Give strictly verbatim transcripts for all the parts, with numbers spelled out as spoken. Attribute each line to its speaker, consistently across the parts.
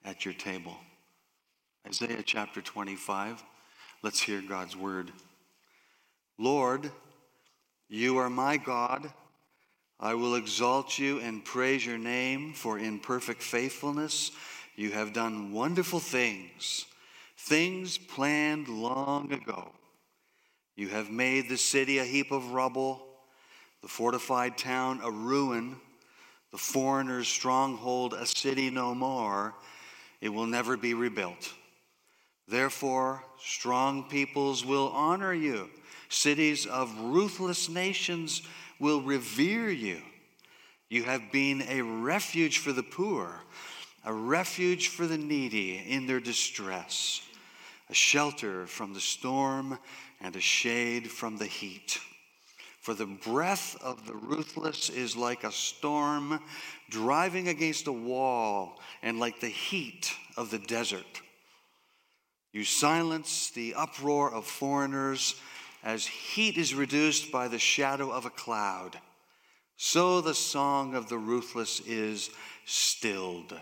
Speaker 1: at your table. Isaiah chapter twenty-five. Let's hear God's word. Lord, you are my God. I will exalt you and praise your name, for in perfect faithfulness you have done wonderful things, things planned long ago. You have made the city a heap of rubble, the fortified town a ruin, the foreigner's stronghold a city no more. It will never be rebuilt. Therefore, strong peoples will honor you. Cities of ruthless nations will revere you. You have been a refuge for the poor, a refuge for the needy in their distress, a shelter from the storm and a shade from the heat. For the breath of the ruthless is like a storm driving against a wall, and like the heat of the desert. You silence the uproar of foreigners as heat is reduced by the shadow of a cloud. So the song of the ruthless is stilled.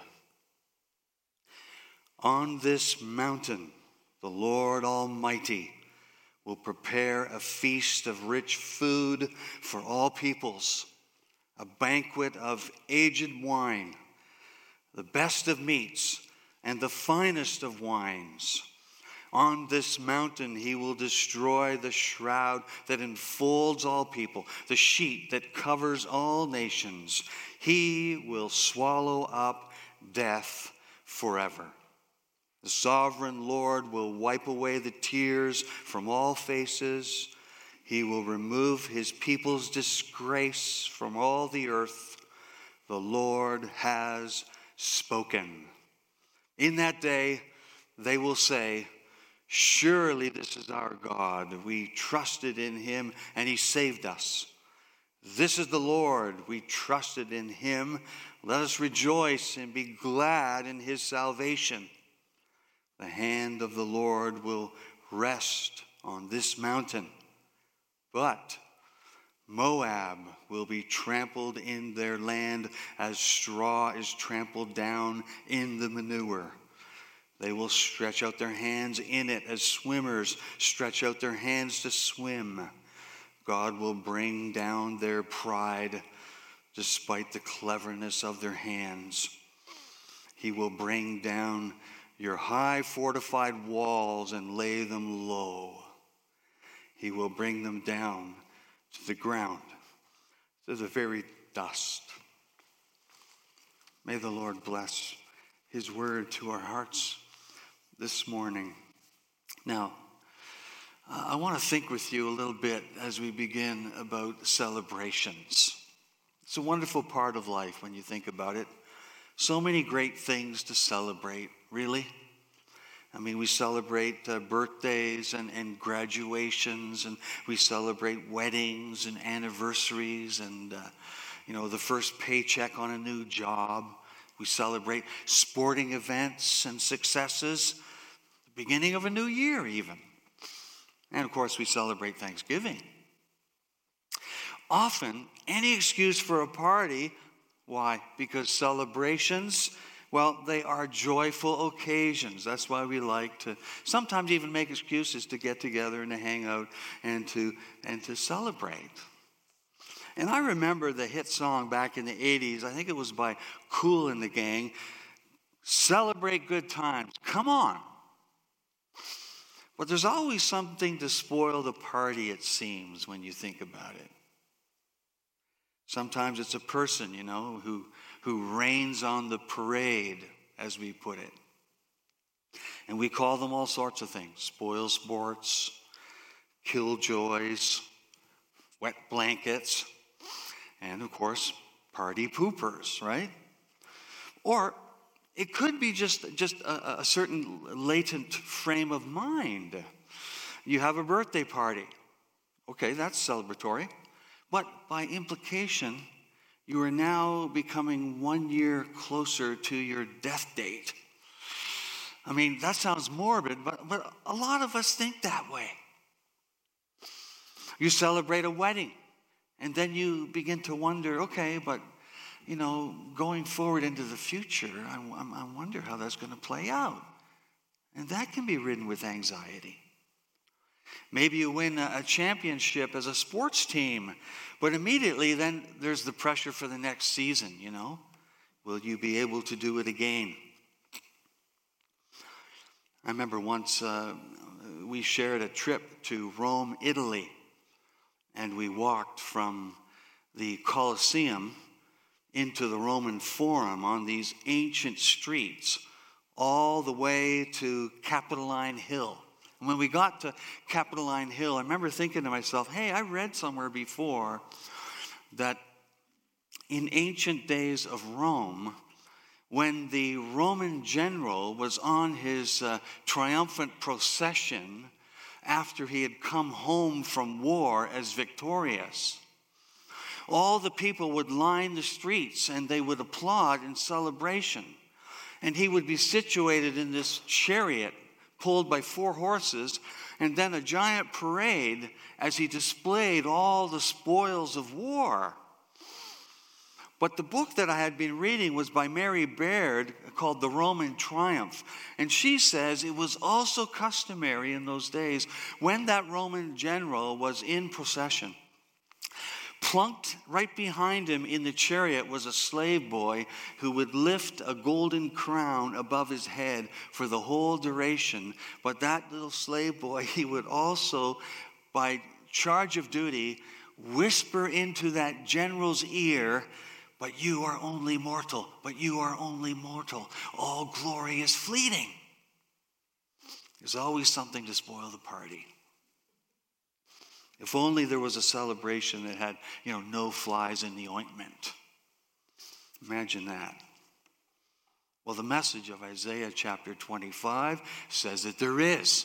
Speaker 1: On this mountain, the Lord Almighty will prepare a feast of rich food for all peoples, a banquet of aged wine, the best of meats, and the finest of wines. On this mountain he will destroy the shroud that enfolds all people, the sheet that covers all nations. He will swallow up death forever. The sovereign Lord will wipe away the tears from all faces. He will remove his people's disgrace from all the earth. The Lord has spoken. In that day, they will say, surely this is our God. We trusted in him and he saved us. This is the Lord. We trusted in him. Let us rejoice and be glad in his salvation. The hand of the Lord will rest on this mountain, but Moab will be trampled in their land as straw is trampled down in the manure. They will stretch out their hands in it as swimmers stretch out their hands to swim. God will bring down their pride despite the cleverness of their hands. He will bring down your high fortified walls and lay them low. He will bring them down to the ground, to the very dust. May the Lord bless his word to our hearts this morning. Now, uh, I want to think with you a little bit as we begin about celebrations. It's a wonderful part of life when you think about it. So many great things to celebrate, really. I mean, we celebrate uh, birthdays and, and graduations, and we celebrate weddings and anniversaries and, uh, you know, the first paycheck on a new job. We celebrate sporting events and successes, the beginning of a new year even. And, of course, we celebrate Thanksgiving. Often, any excuse for a party. Why? Because celebrations, well, they are joyful occasions. That's why we like to sometimes even make excuses to get together and to hang out and to and to celebrate. And I remember the hit song back in the eighties, I think it was by Kool and the Gang, "Celebrate Good Times." Come on. But there's always something to spoil the party, it seems, when you think about it. Sometimes it's a person, you know, who, who rains on the parade, as we put it. And we call them all sorts of things. Spoil sports, killjoys, wet blankets, and of course, party poopers, right? Or it could be just, just a, a certain latent frame of mind. You have a birthday party. Okay, that's celebratory. But by implication, you are now becoming one year closer to your death date. I mean, that sounds morbid, but, but a lot of us think that way. You celebrate a wedding, and then you begin to wonder, okay, but, you know, going forward into the future, I, I wonder how that's going to play out. And that can be ridden with anxiety. Maybe you win a championship as a sports team, but immediately then there's the pressure for the next season, you know. Will you be able to do it again? I remember once uh, we shared a trip to Rome, Italy, and we walked from the Colosseum into the Roman Forum on these ancient streets all the way to Capitoline Hill. And when we got to Capitoline Hill, I remember thinking to myself, hey, I read somewhere before that in ancient days of Rome, when the Roman general was on his uh, triumphant procession after he had come home from war as victorious, all the people would line the streets and they would applaud in celebration. And he would be situated in this chariot pulled by four horses, and then a giant parade as he displayed all the spoils of war. But the book that I had been reading was by Mary Baird called The Roman Triumph. And she says it was also customary in those days when that Roman general was in procession. Plunked right behind him in the chariot was a slave boy who would lift a golden crown above his head for the whole duration. But that little slave boy, he would also, by charge of duty, whisper into that general's ear, but you are only mortal, but you are only mortal. All glory is fleeting. There's always something to spoil the party. If only there was a celebration that had, you know, no flies in the ointment. Imagine that. Well, the message of Isaiah chapter twenty-five says that there is.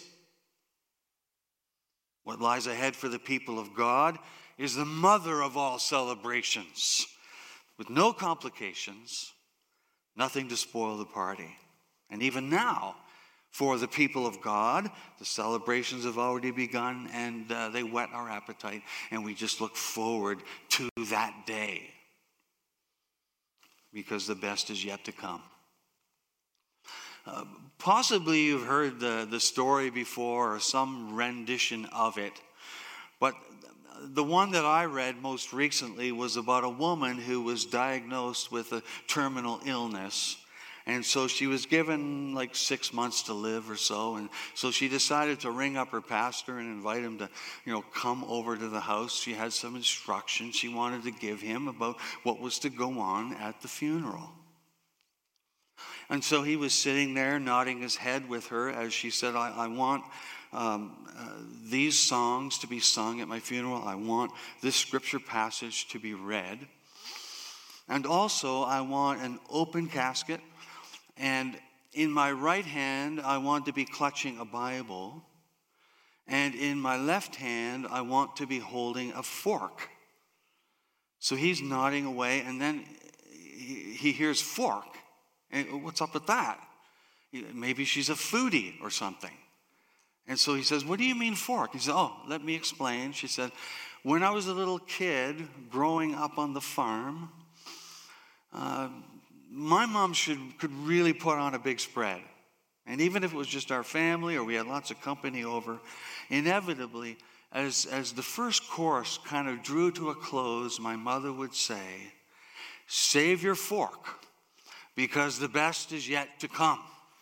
Speaker 1: What lies ahead for the people of God is the mother of all celebrations, with no complications, nothing to spoil the party. And even now, for the people of God, the celebrations have already begun, and uh, they whet our appetite, and we just look forward to that day, because the best is yet to come. Uh, possibly you've heard the, the story before, or some rendition of it, but the one that I read most recently was about a woman who was diagnosed with a terminal illness. And so she was given like six months to live or so. And so she decided to ring up her pastor and invite him to, you know, come over to the house. She had some instructions she wanted to give him about what was to go on at the funeral. And so he was sitting there nodding his head with her as she said, I, I want um, uh, these songs to be sung at my funeral. I want this scripture passage to be read. And also I want an open casket. And in my right hand, I want to be clutching a Bible. And in my left hand, I want to be holding a fork. So he's nodding away, and then he hears fork. And what's up with that? Maybe she's a foodie or something. And so he says, what do you mean fork? He said, oh, let me explain. She said, when I was a little kid growing up on the farm, uh, my mom should, could really put on a big spread. And even if it was just our family or we had lots of company over, inevitably, as, as the first course kind of drew to a close, my mother would say, save your fork, because the best is yet to come.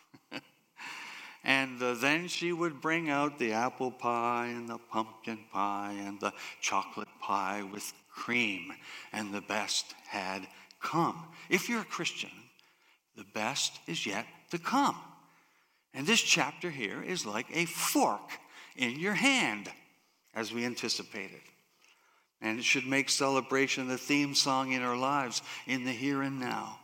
Speaker 1: And uh, then she would bring out the apple pie and the pumpkin pie and the chocolate pie with cream, and the best had come. If you're a Christian, the best is yet to come. And this chapter here is like a fork in your hand, as we anticipated. And it should make celebration the theme song in our lives in the here and now.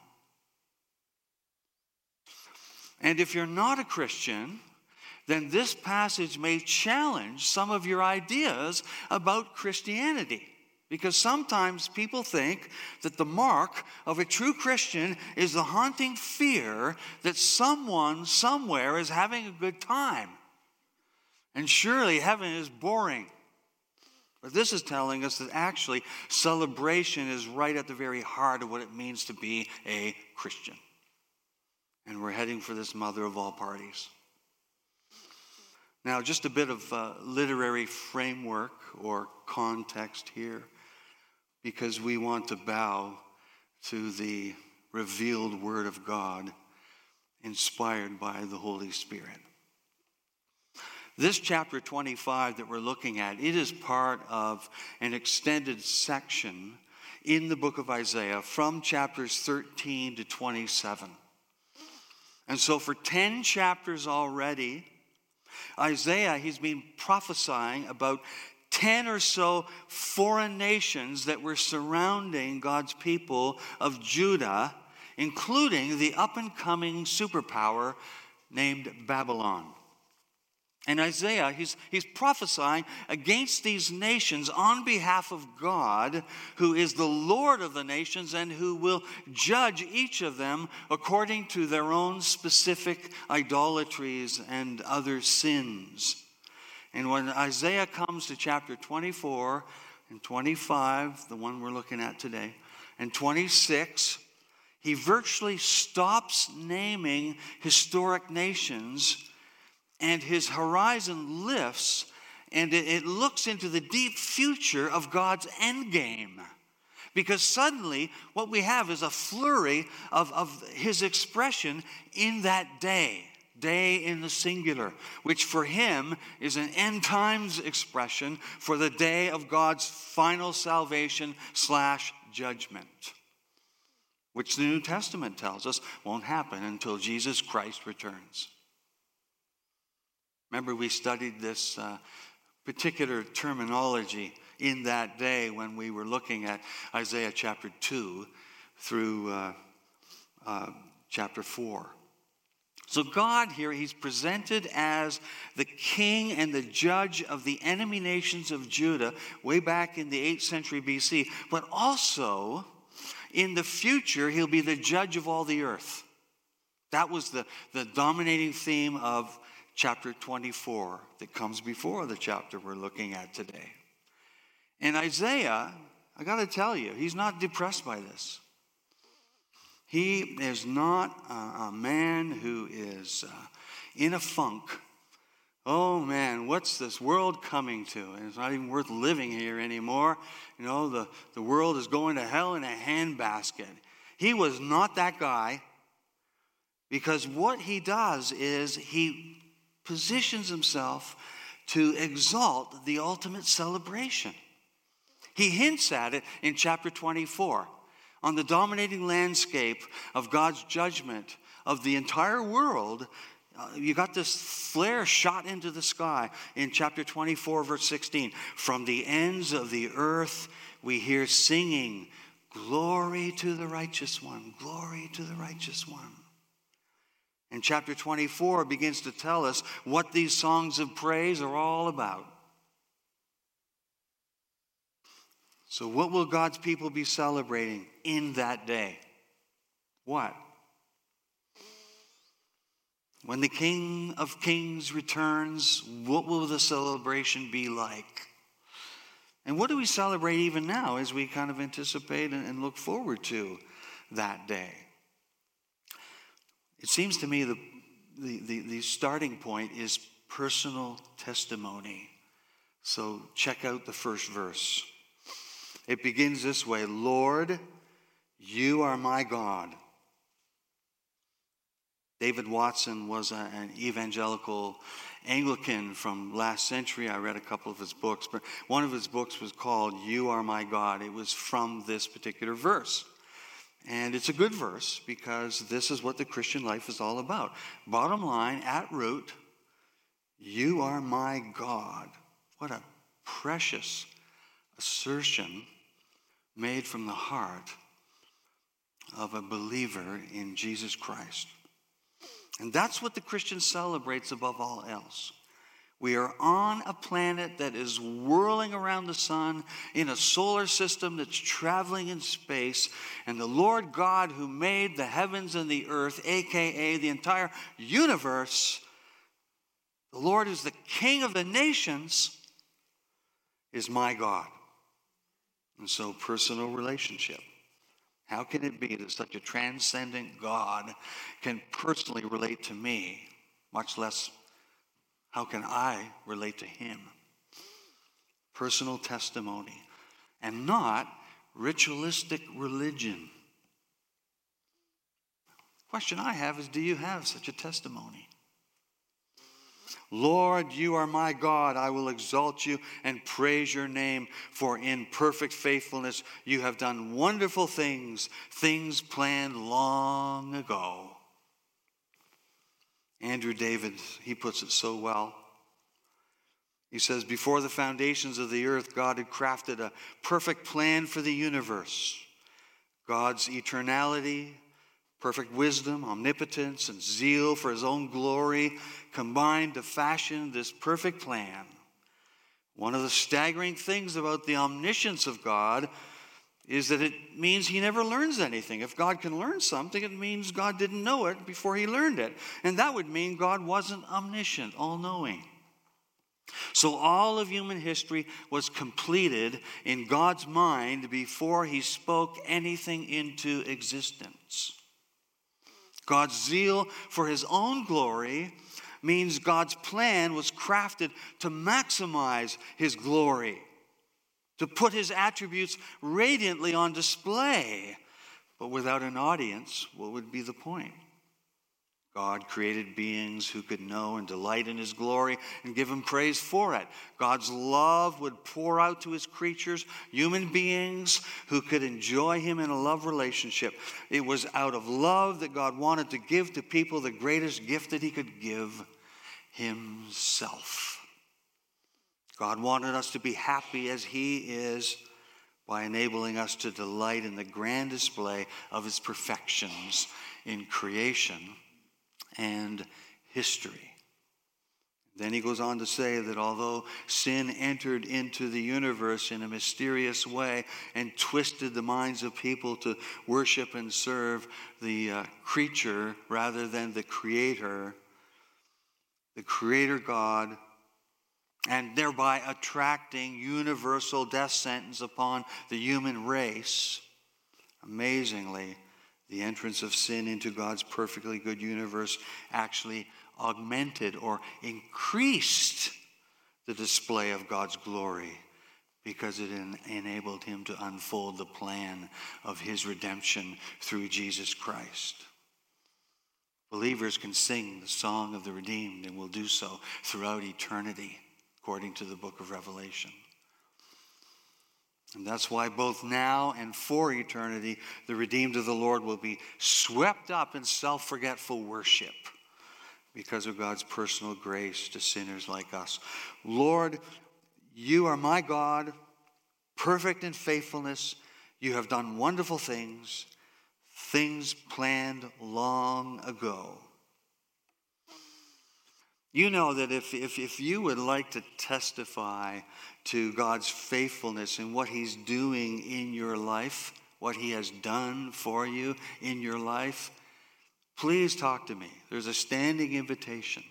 Speaker 1: And if you're not a Christian, then this passage may challenge some of your ideas about Christianity. Because sometimes people think that the mark of a true Christian is the haunting fear that someone somewhere is having a good time. And surely heaven is boring. But this is telling us that actually celebration is right at the very heart of what it means to be a Christian. And we're heading for this mother of all parties. Now, just a bit of uh, literary framework or context here, because we want to bow to the revealed Word of God, inspired by the Holy Spirit. This chapter twenty-five that we're looking at, it is part of an extended section in the book of Isaiah from chapters thirteen to twenty-seven. And so for ten chapters already, Isaiah, he's been prophesying about ten or so foreign nations that were surrounding God's people of Judah, including the up-and-coming superpower named Babylon. And Isaiah, he's, he's prophesying against these nations on behalf of God, who is the Lord of the nations and who will judge each of them according to their own specific idolatries and other sins. And when Isaiah comes to chapter twenty-four and twenty-five, the one we're looking at today, and twenty-six, he virtually stops naming historic nations, and his horizon lifts, and it, it looks into the deep future of God's endgame. Because suddenly, what we have is a flurry of, of his expression in that day. Day in the singular, which for him is an end times expression for the day of God's final salvation slash judgment, which the New Testament tells us won't happen until Jesus Christ returns. Remember, we studied this uh, particular terminology in that day when we were looking at Isaiah chapter two through uh, uh, chapter four. So God here, he's presented as the king and the judge of the enemy nations of Judah way back in the eighth century B C, but also in the future, he'll be the judge of all the earth. That was the, the dominating theme of chapter twenty-four that comes before the chapter we're looking at today. And Isaiah, I got to tell you, he's not depressed by this. He is not a, a man who is uh, in a funk. Oh man, what's this world coming to? And it's not even worth living here anymore. You know, the, the world is going to hell in a handbasket. He was not that guy, because what he does is he positions himself to exalt the ultimate celebration. He hints at it in chapter twenty-four. On the dominating landscape of God's judgment of the entire world, uh, you got this flare shot into the sky in chapter twenty-four, verse sixteen. From the ends of the earth we hear singing, glory to the righteous one, glory to the righteous one. And chapter twenty-four begins to tell us what these songs of praise are all about. So what will God's people be celebrating in that day? What? When the King of Kings returns, what will the celebration be like? And what do we celebrate even now as we kind of anticipate and look forward to that day? It seems to me the, the, the, the starting point is personal testimony. So check out the first verse. It begins this way: Lord, you are my God. David Watson was a, an evangelical Anglican from last century. I read a couple of his books, but one of his books was called You Are My God. It was from this particular verse. And it's a good verse because this is what the Christian life is all about. Bottom line, at root, you are my God. What a precious assertion made from the heart of a believer in Jesus Christ. And that's what the Christian celebrates above all else. We are on a planet that is whirling around the sun in a solar system that's traveling in space, and the Lord God who made the heavens and the earth, aka the entire universe, the Lord is the King of the nations, is my God. And so personal relationship. How can it be that such a transcendent God can personally relate to me, much less how can I relate to him? Personal testimony, and not ritualistic religion. The question I have is, do you have such a testimony? Lord, you are my God. I will exalt you and praise your name, for in perfect faithfulness you have done wonderful things, things planned long ago. Andrew David, he puts it so well. He says, before the foundations of the earth, God had crafted a perfect plan for the universe. God's eternality, perfect wisdom, omnipotence, and zeal for his own glory combined to fashion this perfect plan. One of the staggering things about the omniscience of God is that it means he never learns anything. If God can learn something, it means God didn't know it before he learned it. And that would mean God wasn't omniscient, all-knowing. So all of human history was completed in God's mind before he spoke anything into existence. God's zeal for his own glory means God's plan was crafted to maximize his glory, to put his attributes radiantly on display. But without an audience, what would be the point? God created beings who could know and delight in his glory and give him praise for it. God's love would pour out to his creatures, human beings who could enjoy him in a love relationship. It was out of love that God wanted to give to people the greatest gift that he could give, himself. God wanted us to be happy as he is by enabling us to delight in the grand display of his perfections in creation and history. Then he goes on to say that although sin entered into the universe in a mysterious way and twisted the minds of people to worship and serve the uh, creature rather than the creator, the creator God, and thereby attracting universal death sentence upon the human race, amazingly, the entrance of sin into God's perfectly good universe actually augmented or increased the display of God's glory because it en- enabled him to unfold the plan of his redemption through Jesus Christ. Believers can sing the song of the redeemed and will do so throughout eternity, according to the book of Revelation. And that's why both now and for eternity, the redeemed of the Lord will be swept up in self-forgetful worship because of God's personal grace to sinners like us. Lord, you are my God, perfect in faithfulness. You have done wonderful things, things planned long ago. You know that if, if, if you would like to testify to God's faithfulness and what he's doing in your life, what he has done for you in your life, please talk to me. There's a standing invitation.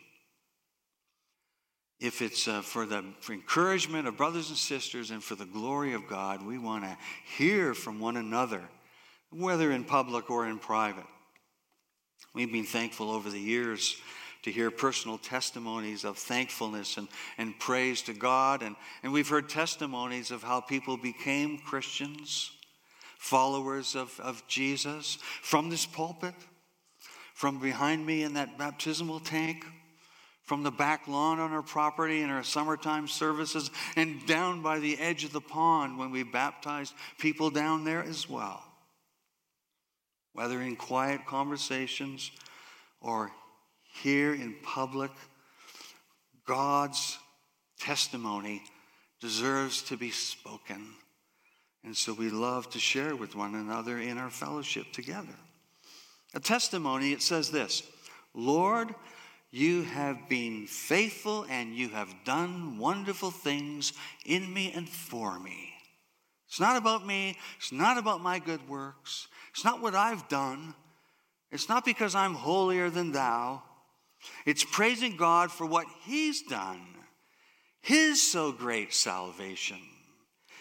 Speaker 1: If it's uh, for the for encouragement of brothers and sisters and for the glory of God, we want to hear from one another, whether in public or in private. We've been thankful over the years to hear personal testimonies of thankfulness and, and praise to God. And, and we've heard testimonies of how people became Christians, followers of, of Jesus, from this pulpit, from behind me in that baptismal tank, from the back lawn on our property in our summertime services, and down by the edge of the pond when we baptized people down there as well. Whether in quiet conversations or here in public, God's testimony deserves to be spoken. And so we love to share with one another in our fellowship together. A testimony, it says this: Lord, you have been faithful and you have done wonderful things in me and for me. It's not about me. It's not about my good works. It's not what I've done. It's not because I'm holier than thou. It's praising God for what he's done, his so great salvation.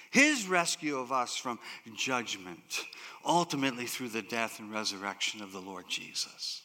Speaker 1: his rescue of us from judgment, ultimately through the death and resurrection of the Lord Jesus.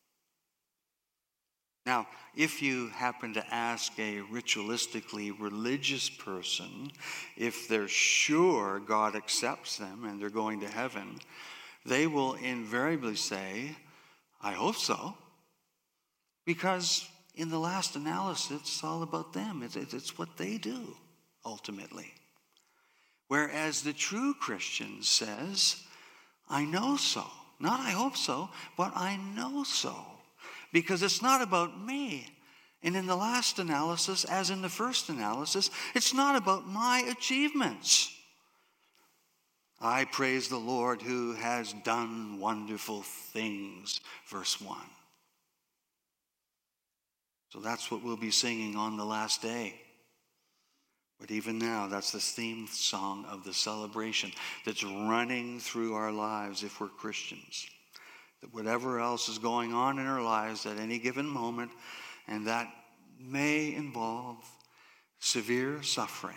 Speaker 1: Now, if you happen to ask a ritualistically religious person if they're sure God accepts them and they're going to heaven, they will invariably say, I hope so. Because in the last analysis, it's all about them. It's, it's what they do, ultimately. Whereas the true Christian says, I know so. Not I hope so, but I know so. Because it's not about me. And in the last analysis, as in the first analysis, it's not about my achievements. I praise the Lord who has done wonderful things, verse one. So that's what we'll be singing on the last day. But even now, that's the theme song of the celebration that's running through our lives if we're Christians. That whatever else is going on in our lives at any given moment, and that may involve severe suffering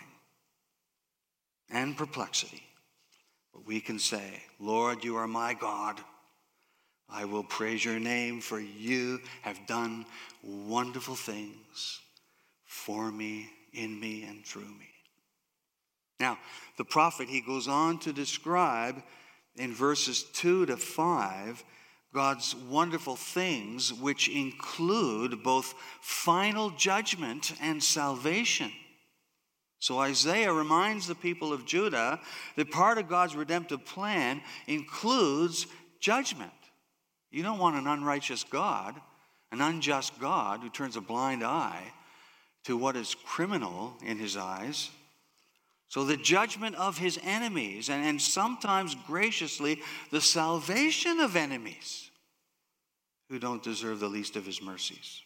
Speaker 1: and perplexity, but we can say, Lord, you are my God. I will praise your name, for you have done wonderful things for me, in me, and through me. Now, the prophet, he goes on to describe in verses two to five God's wonderful things, which include both final judgment and salvation. So Isaiah reminds the people of Judah that part of God's redemptive plan includes judgment. You don't want an unrighteous God, an unjust God who turns a blind eye to what is criminal in his eyes. So the judgment of his enemies, and, and sometimes graciously the salvation of enemies who don't deserve the least of his mercies.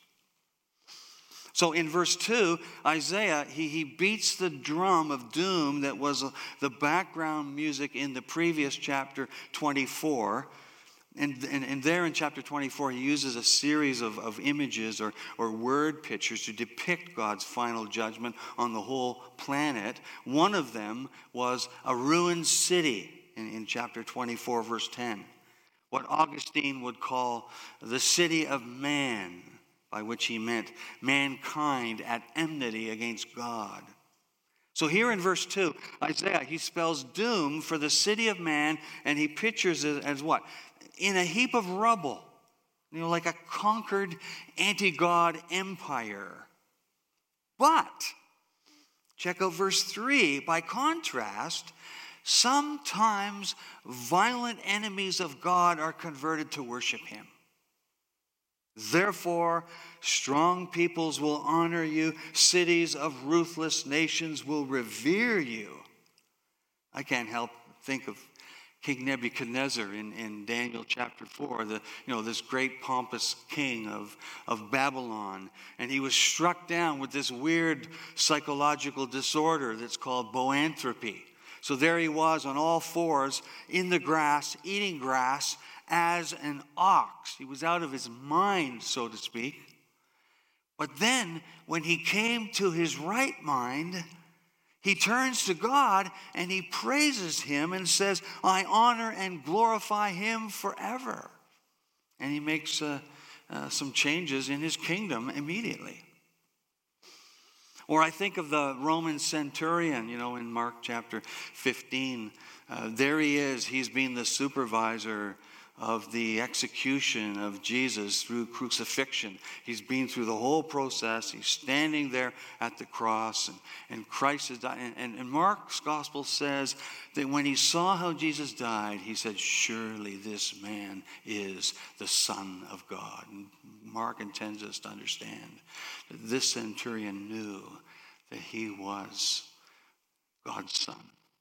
Speaker 1: So in verse two, Isaiah, he, he beats the drum of doom that was the background music in the previous chapter twenty-four. And, and, and there in chapter twenty-four, he uses a series of, of images or, or word pictures to depict God's final judgment on the whole planet. One of them was a ruined city in, in chapter twenty-four, verse ten. What Augustine would call the city of man, by which he meant mankind at enmity against God. So here in verse two, Isaiah, he spells doom for the city of man, and he pictures it as what? In a heap of rubble, you know, like a conquered anti-God empire. But, check out verse three, by contrast, sometimes violent enemies of God are converted to worship him. Therefore, strong peoples will honor you. Cities of ruthless nations will revere you. I can't help think of King Nebuchadnezzar in, in Daniel chapter four, the, you know, this great pompous king of, of Babylon. And he was struck down with this weird psychological disorder that's called boanthropy. So there he was on all fours in the grass, eating grass as an ox. He was out of his mind, so to speak. But then when he came to his right mind, he turns to God and he praises him and says, I honor and glorify him forever. And he makes uh, uh, some changes in his kingdom immediately. Or I think of the Roman centurion, you know, in Mark chapter fifteen. Uh, there he is. He's been the supervisor of the execution of Jesus through crucifixion. He's been through the whole process. He's standing there at the cross, and, and Christ has died. And, and, and Mark's gospel says that when he saw how Jesus died, he said, surely this man is the Son of God. And Mark intends us to understand that this centurion knew that he was God's son.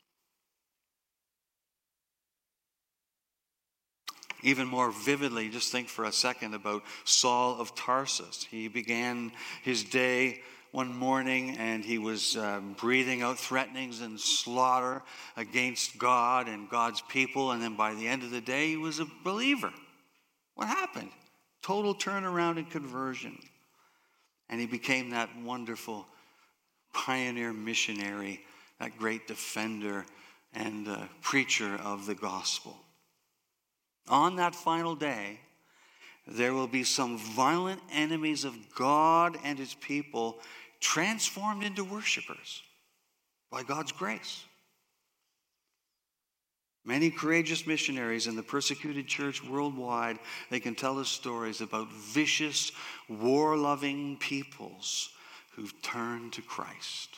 Speaker 1: Even more vividly, just think for a second about Saul of Tarsus. He began his day one morning and he was uh, breathing out threatenings and slaughter against God and God's people. And then by the end of the day, he was a believer. What happened? Total turnaround and conversion. And he became that wonderful pioneer missionary that great defender and uh, preacher of the gospel. On that final day, there will be some violent enemies of God and his people transformed into worshipers by God's grace. Many courageous missionaries in the persecuted church worldwide, they can tell us stories about vicious, war-loving peoples who've turned to Christ.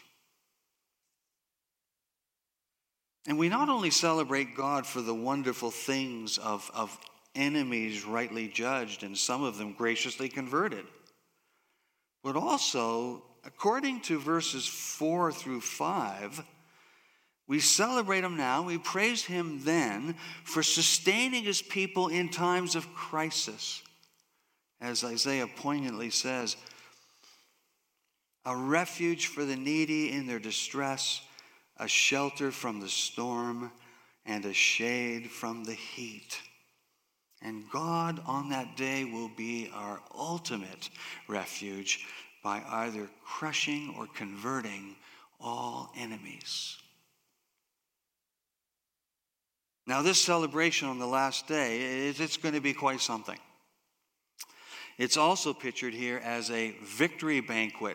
Speaker 1: And we not only celebrate God for the wonderful things of, of enemies rightly judged and some of them graciously converted, but also, according to verses four through five, we celebrate him now, we praise him then for sustaining his people in times of crisis. As Isaiah poignantly says, a refuge for the needy in their distress, a shelter from the storm, and a shade from the heat. And God on that day will be our ultimate refuge by either crushing or converting all enemies. Now, this celebration on the last day, it's going to be quite something. It's also pictured here as a victory banquet.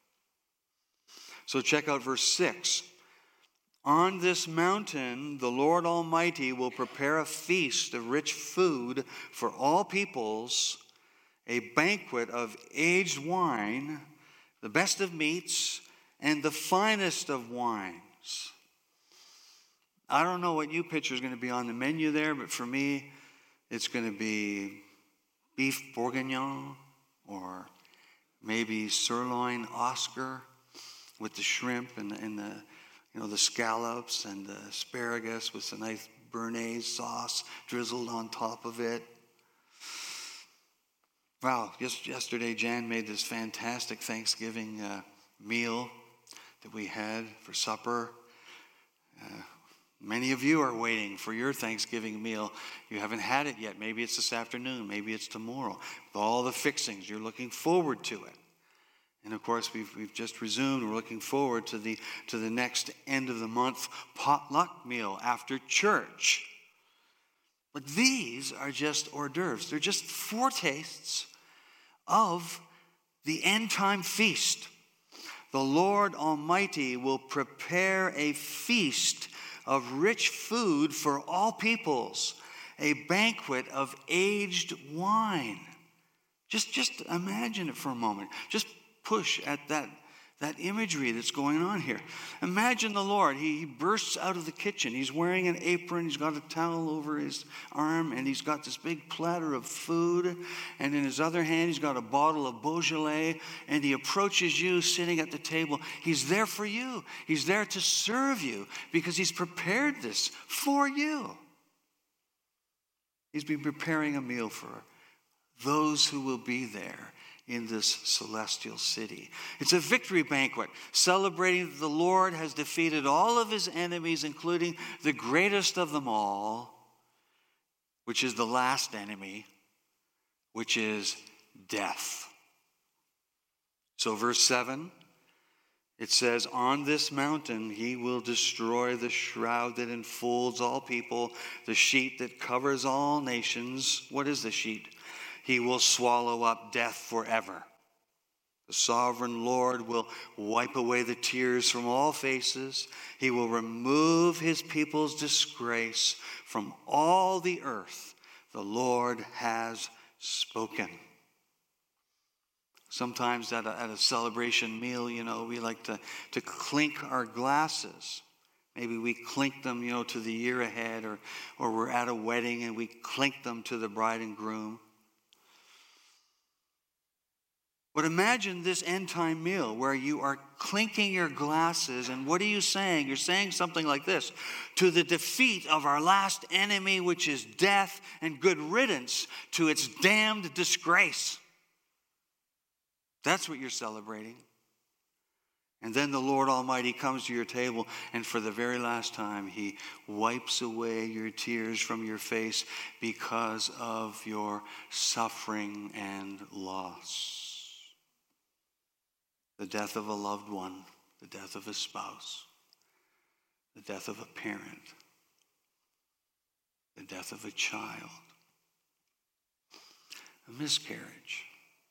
Speaker 1: So check out verse six. On this mountain, the Lord Almighty will prepare a feast of rich food for all peoples, a banquet of aged wine, the best of meats, and the finest of wines. I don't know what you picture is going to be on the menu there, but for me, it's going to be beef bourguignon or maybe sirloin Oscar with the shrimp and the, and the you know, the scallops and the asparagus with some nice béarnaise sauce drizzled on top of it. Wow, just yesterday Jan made this fantastic Thanksgiving uh, meal that we had for supper. Uh, Many of you are waiting for your Thanksgiving meal. You haven't had it yet. Maybe it's this afternoon. Maybe it's tomorrow. With all the fixings, you're looking forward to it. And of course, we've, we've just resumed. We're looking forward to the, to the next end of the month potluck meal after church. But these are just hors d'oeuvres. They're just foretastes of the end time feast. The Lord Almighty will prepare a feast of rich food for all peoples, a banquet of aged wine. Just, just imagine it for a moment. Just push at that, that imagery that's going on here. Imagine the Lord. He, he bursts out of the kitchen. He's wearing an apron. He's got a towel over his arm, and he's got this big platter of food. And in his other hand, he's got a bottle of Beaujolais, and he approaches you sitting at the table. He's there for you. He's there to serve you because he's prepared this for you. He's been preparing a meal for those who will be there in this celestial city. It's a victory banquet celebrating that the Lord has defeated all of his enemies, including the greatest of them all, which is the last enemy, which is death. So verse seven, it says, on this mountain he will destroy the shroud that enfolds all people, the sheet that covers all nations. What is the sheet? He will swallow up death forever. The sovereign Lord will wipe away the tears from all faces. He will remove his people's disgrace from all the earth. The Lord has spoken. Sometimes at a, at a celebration meal, you know, we like to, to clink our glasses. Maybe we clink them, you know, to the year ahead, or, or we're at a wedding and we clink them to the bride and groom. But imagine this end time meal where you are clinking your glasses, and what are you saying? You're saying something like this: to the defeat of our last enemy, which is death, and good riddance to its damned disgrace. That's what you're celebrating. And then the Lord Almighty comes to your table, and for the very last time, he wipes away your tears from your face because of your suffering and loss. The death of a loved one, the death of a spouse, the death of a parent, the death of a child, a miscarriage.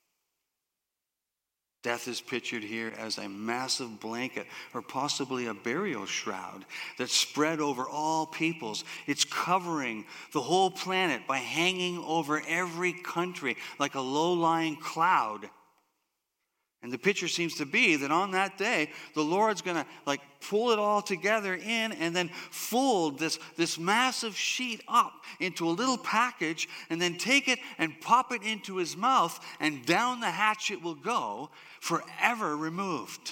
Speaker 1: Death is pictured here as a massive blanket or possibly a burial shroud that's spread over all peoples. It's covering the whole planet by hanging over every country like a low-lying cloud. And the picture seems to be that on that day, the Lord's going to like pull it all together in and then fold this, this massive sheet up into a little package and then take it and pop it into his mouth, and down the hatch it will go, forever removed.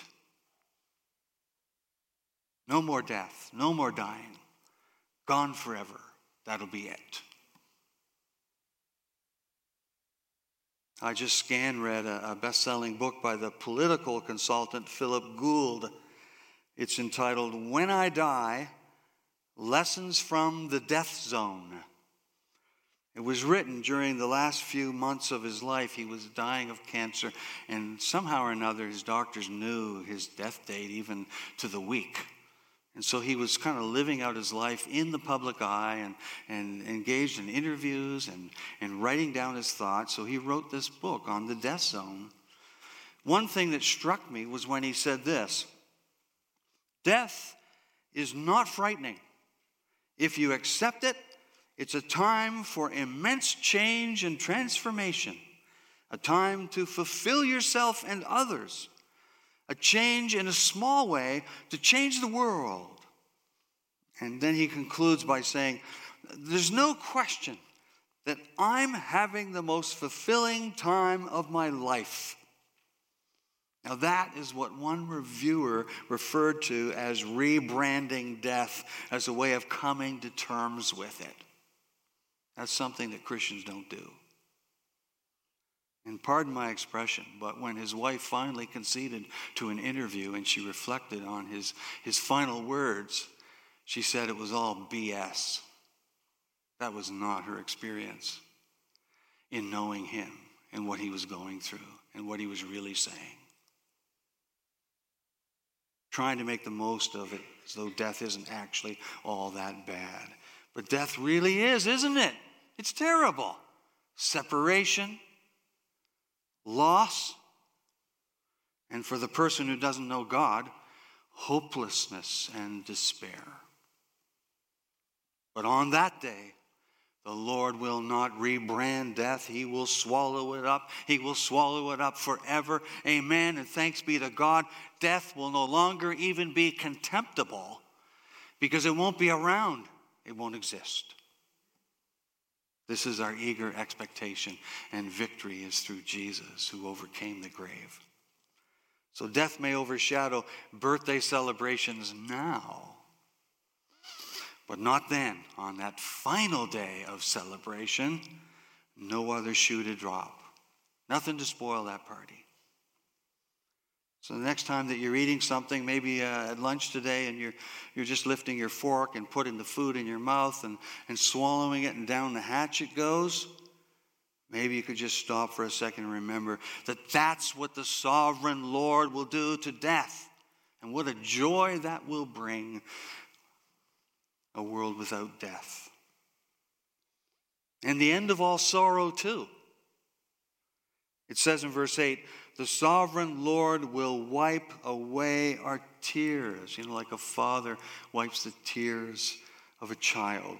Speaker 1: No more death, no more dying. Gone forever. That'll be it. I just scan read a, a best-selling book by the political consultant Philip Gould. It's entitled, When I Die, Lessons from the Death Zone. It was written during the last few months of his life. He was dying of cancer, and somehow or another his doctors knew his death date even to the week. And so he was kind of living out his life in the public eye and, and engaged in interviews and, and writing down his thoughts. So he wrote this book on the death zone. One thing that struck me was when he said this: death is not frightening. If you accept it, it's a time for immense change and transformation, a time to fulfill yourself and others, a change in a small way to change the world. And then he concludes by saying, there's no question that I'm having the most fulfilling time of my life. Now that is what one reviewer referred to as rebranding death as a way of coming to terms with it. That's something that Christians don't do. And pardon my expression, but when his wife finally conceded to an interview and she reflected on his, his final words, she said it was all B S. That was not her experience in knowing him and what he was going through and what he was really saying. Trying to make the most of it as though death isn't actually all that bad. But death really is, isn't it? It's terrible. Separation, loss, and for the person who doesn't know God, hopelessness and despair. But on that day, the Lord will not rebrand death. He will swallow it up. He will swallow it up forever. Amen. And thanks be to God, death will no longer even be contemptible because it won't be around. It won't exist. This is our eager expectation, and victory is through Jesus who overcame the grave. So death may overshadow birthday celebrations now, but not then. On that final day of celebration, no other shoe to drop. Nothing to spoil that party. So the next time that you're eating something, maybe uh, at lunch today, and you're you're just lifting your fork and putting the food in your mouth and, and swallowing it, and down the hatch it goes, maybe you could just stop for a second and remember that that's what the sovereign Lord will do to death. And what a joy that will bring, a world without death. And the end of all sorrow too. It says in verse eight, the sovereign Lord will wipe away our tears. You know, like a father wipes the tears of a child.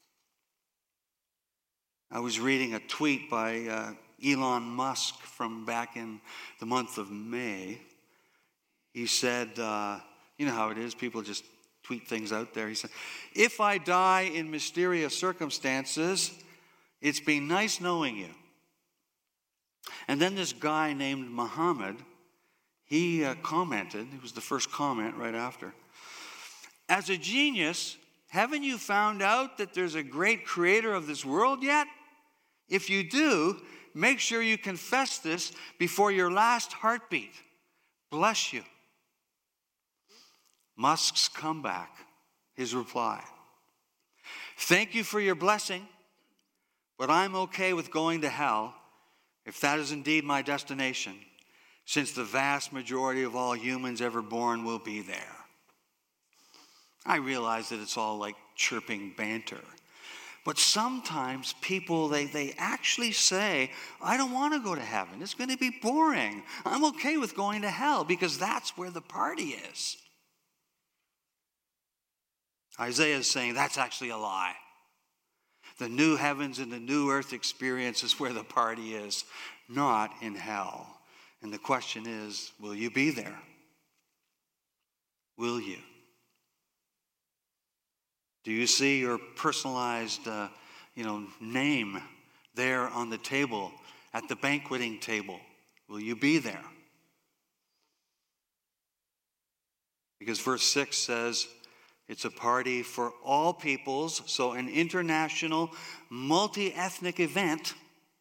Speaker 1: I was reading a tweet by uh, Elon Musk from back in the month of May. He said, uh, you know how it is, people just tweet things out there. He said, if I die in mysterious circumstances, it's been nice knowing you. And then this guy named Muhammad, he uh, commented, it was the first comment right after, as a genius, haven't you found out that there's a great creator of this world yet? If you do, make sure you confess this before your last heartbeat. Bless you. Musk's comeback, his reply. Thank you for your blessing, but I'm okay with going to hell if that is indeed my destination, since the vast majority of all humans ever born will be there. I realize that it's all like chirping banter. But sometimes people, they, they actually say, I don't want to go to heaven. It's going to be boring. I'm okay with going to hell because that's where the party is. Isaiah is saying that's actually a lie. The new heavens and the new earth experience is where the party is, not in hell. And the question is, will you be there? Will you? Do you see your personalized, uh, you know, name there on the table, at the banqueting table? Will you be there? Because verse six says it's a party for all peoples, so an international, multi-ethnic event.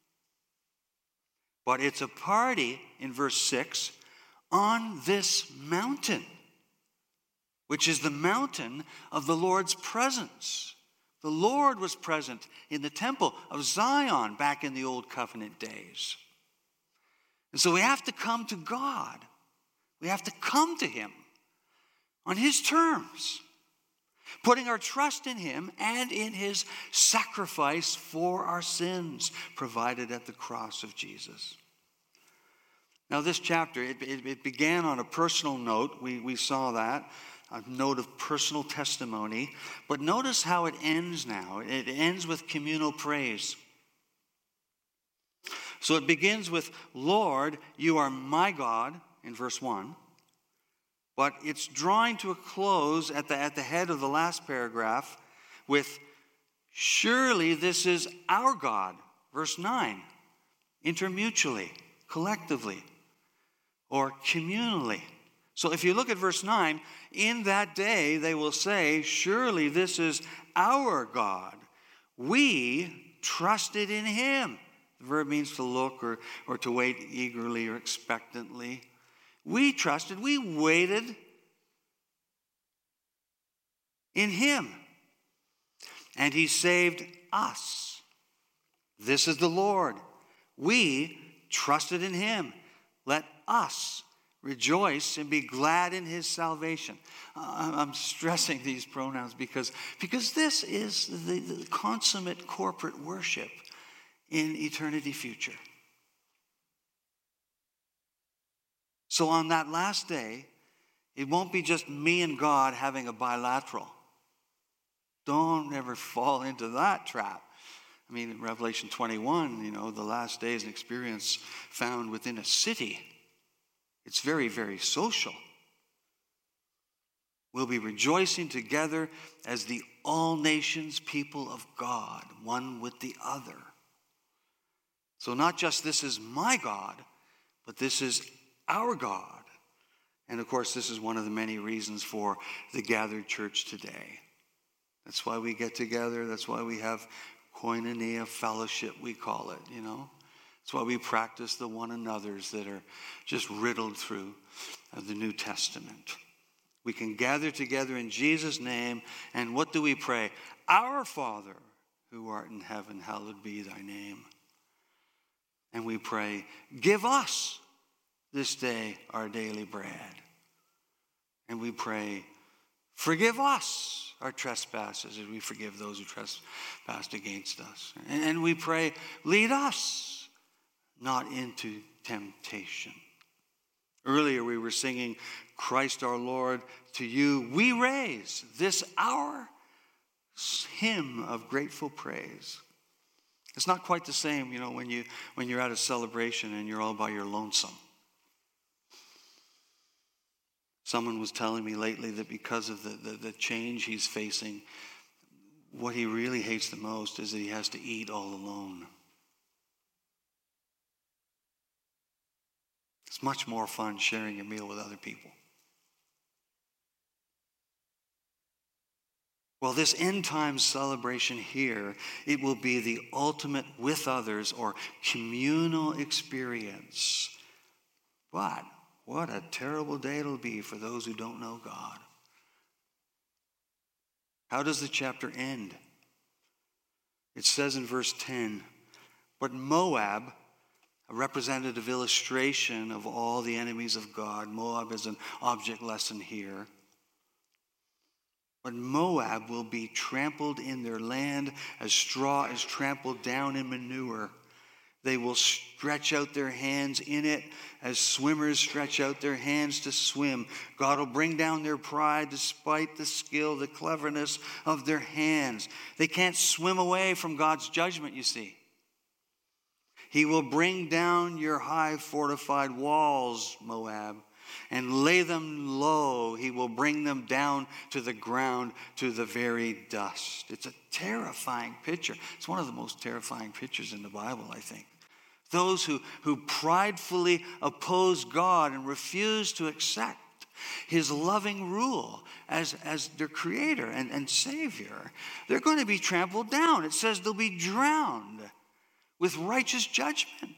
Speaker 1: But it's a party, in verse six, on this mountain, which is the mountain of the Lord's presence. The Lord was present in the temple of Zion back in the Old Covenant days. And so we have to come to God. We have to come to Him on His terms, putting our trust in Him and in His sacrifice for our sins provided at the cross of Jesus. Now this chapter, it, it, it began on a personal note. We, we saw that. A note of personal testimony. But notice how it ends now. It ends with communal praise. So it begins with, Lord, you are my God, in verse one. But it's drawing to a close at the, at the head of the last paragraph with, surely this is our God, verse nine. Intermutually, collectively, or communally. So if you look at verse nine, in that day they will say, surely this is our God. We trusted in Him. The verb means to look or, or to wait eagerly or expectantly. We trusted, we waited in Him. And He saved us. This is the Lord. We trusted in Him. Let us rejoice and be glad in His salvation. Uh, I'm stressing these pronouns because, because this is the, the consummate corporate worship in eternity future. So on that last day, it won't be just me and God having a bilateral. Don't ever fall into that trap. I mean, in Revelation twenty-one, you know, the last day is an experience found within a city. It's very, very social. We'll be rejoicing together as the all nations people of God, one with the other. So not just this is my God, but this is our God. And of course, this is one of the many reasons for the gathered church today. That's why we get together. That's why we have koinonia fellowship, we call it, you know. That's why we practice the one another's that are just riddled through the New Testament. We can gather together in Jesus' name, and what do we pray? Our Father, who art in heaven, hallowed be thy name. And we pray, give us this day our daily bread. And we pray, forgive us our trespasses as we forgive those who trespass against us. And we pray, lead us not into temptation. Earlier we were singing, Christ our Lord, to you we raise this our hymn of grateful praise. It's not quite the same, you know, when, you, when you're at a celebration and you're all by your lonesome. Someone was telling me lately that because of the, the, the change he's facing, what he really hates the most is that he has to eat all alone. It's much more fun sharing a meal with other people. Well, this end times celebration here, it will be the ultimate with others or communal experience. But what a terrible day it'll be for those who don't know God. How does the chapter end? It says in verse ten, but Moab, a representative illustration of all the enemies of God. Moab is an object lesson here. But Moab will be trampled in their land as straw is trampled down in manure. They will stretch out their hands in it as swimmers stretch out their hands to swim. God will bring down their pride despite the skill, the cleverness of their hands. They can't swim away from God's judgment, you see. He will bring down your high fortified walls, Moab, and lay them low. He will bring them down to the ground, to the very dust. It's a terrifying picture. It's one of the most terrifying pictures in the Bible, I think. Those who, who pridefully oppose God and refuse to accept his loving rule as, as their creator and, and savior, they're going to be trampled down. It says they'll be drowned with righteous judgment.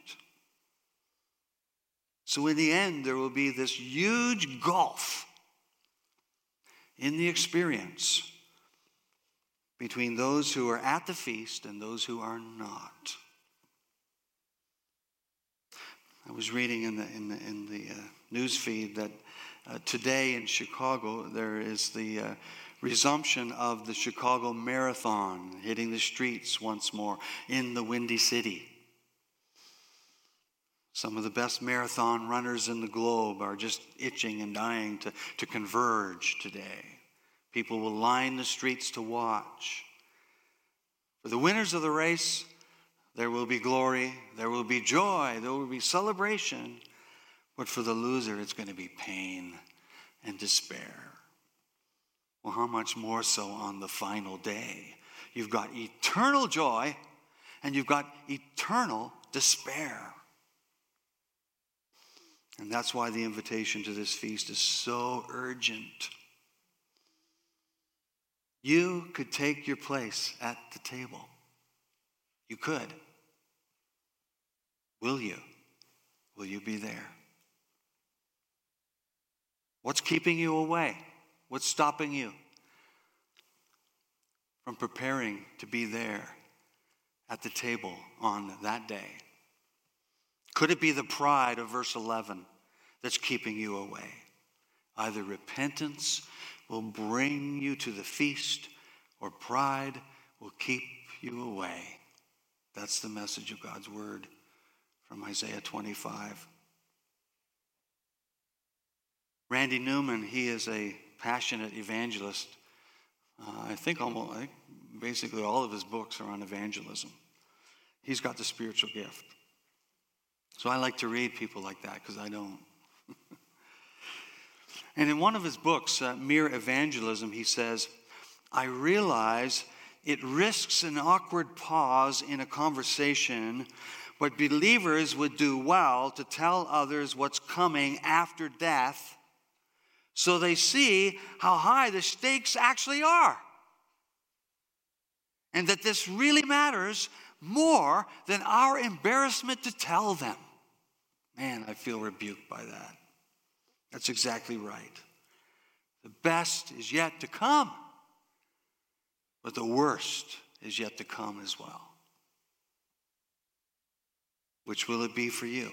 Speaker 1: So in the end, there will be this huge gulf in the experience between those who are at the feast and those who are not. I was reading in the in the, in the uh, news feed that uh, today in Chicago there is the uh, resumption of the Chicago Marathon hitting the streets once more in the Windy City. Some of the best marathon runners in the globe are just itching and dying to, to converge today. People will line the streets to watch. For the winners of the race, there will be glory, there will be joy, there will be celebration. But for the loser, it's going to be pain and despair. Well, how much more so on the final day? You've got eternal joy and you've got eternal despair. And that's why the invitation to this feast is so urgent. You could take your place at the table. You could. Will you? Will you be there? What's keeping you away? What's stopping you from preparing to be there at the table on that day? Could it be the pride of verse eleven that's keeping you away? Either repentance will bring you to the feast, or pride will keep you away. That's the message of God's word from Isaiah twenty-five. Randy Newman, he is a passionate evangelist. Uh, I think almost, I think basically all of his books are on evangelism. He's got the spiritual gift. So I like to read people like that because I don't. And in one of his books, uh, Mere Evangelism, he says, I realize it risks an awkward pause in a conversation, but believers would do well to tell others what's coming after death so they see how high the stakes actually are. And that this really matters more than our embarrassment to tell them. Man, I feel rebuked by that. That's exactly right. The best is yet to come, but the worst is yet to come as well. Which will it be for you?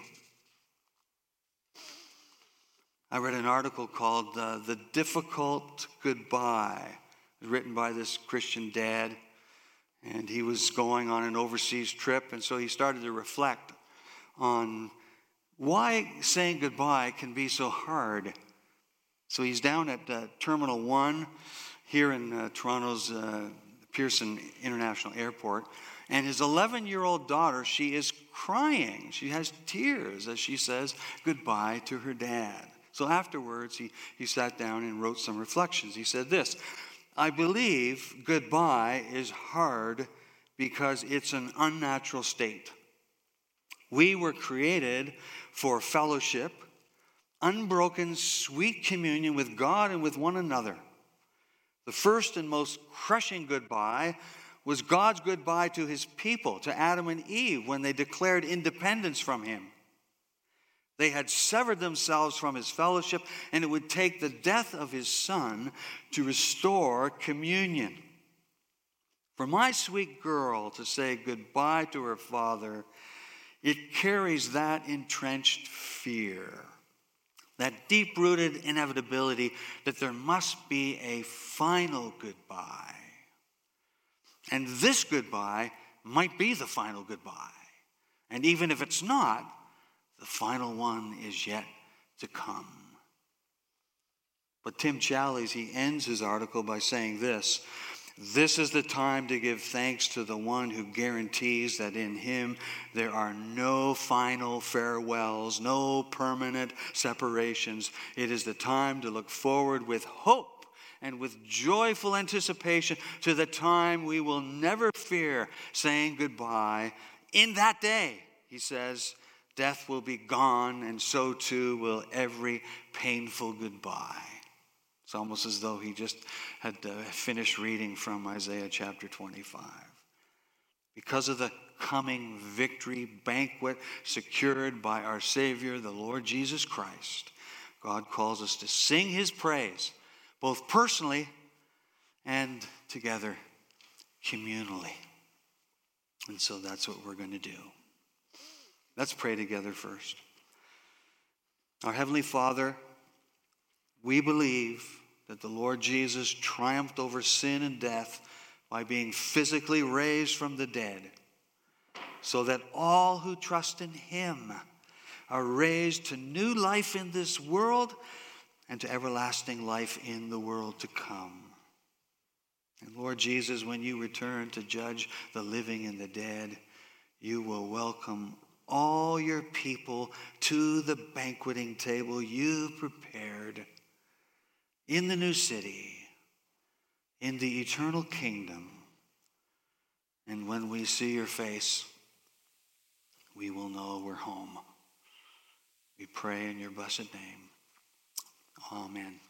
Speaker 1: I read an article called uh, The Difficult Goodbye. It was written by this Christian dad. And he was going on an overseas trip, and so he started to reflect on why saying goodbye can be so hard. So he's down at uh, Terminal one here in uh, Toronto's uh, Pearson International Airport, and his eleven-year-old daughter, she is crying. She has tears as she says goodbye to her dad. So afterwards, he, he sat down and wrote some reflections. He said this, I believe goodbye is hard because it's an unnatural state. We were created for fellowship, unbroken, sweet communion with God and with one another. The first and most crushing goodbye was God's goodbye to his people, to Adam and Eve, when they declared independence from him. They had severed themselves from his fellowship, and it would take the death of his son to restore communion. For my sweet girl to say goodbye to her father, it carries that entrenched fear. that deep-rooted inevitability that there must be a final goodbye. And this goodbye might be the final goodbye. And even if it's not, the final one is yet to come. But Tim Challies, he ends his article by saying this: this is the time to give thanks to the one who guarantees that in him there are no final farewells, no permanent separations. It is the time to look forward with hope and with joyful anticipation to the time we will never fear saying goodbye. In that day, he says, death will be gone, and so too will every painful goodbye. It's almost as though he just had uh, finished reading from Isaiah chapter twenty-five. Because of the coming victory banquet secured by our Savior, the Lord Jesus Christ, God calls us to sing his praise, both personally and together communally. And so that's what we're going to do. Let's pray together first. Our Heavenly Father, we believe that the Lord Jesus triumphed over sin and death by being physically raised from the dead, so that all who trust in him are raised to new life in this world and to everlasting life in the world to come. And Lord Jesus, when you return to judge the living and the dead, you will welcome all your people to the banqueting table you've prepared in the new city, in the eternal kingdom. And when we see your face, we will know we're home. We pray in your blessed name. Amen.